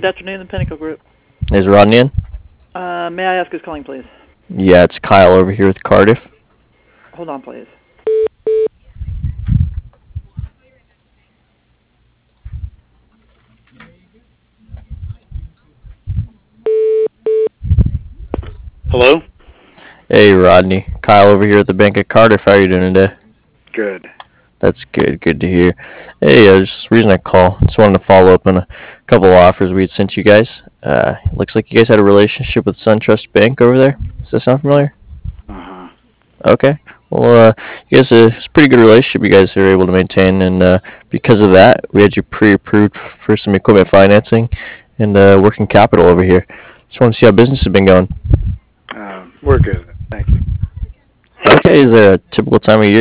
Good afternoon, the Pinnacle Group. Is Rodney in? May I ask who's calling, please? Yeah, it's Kyle over here with Cardiff. Hold on, please. Hello? Hey, Rodney. Kyle over here at the Bank of Cardiff. How are you doing today? Good. That's good. Good to hear. Hey, just the reason I call, just wanted to follow up on a couple of offers we had sent you guys. Looks like you guys had a relationship with SunTrust Bank over there. Does that sound familiar? Uh-huh. Okay. Well, you guys, it's a pretty good relationship you guys are able to maintain, and because of that, we had you pre-approved for some equipment financing and working capital over here. Just want to see how business has been going. We're good. Thank you. Okay, is there a typical time of year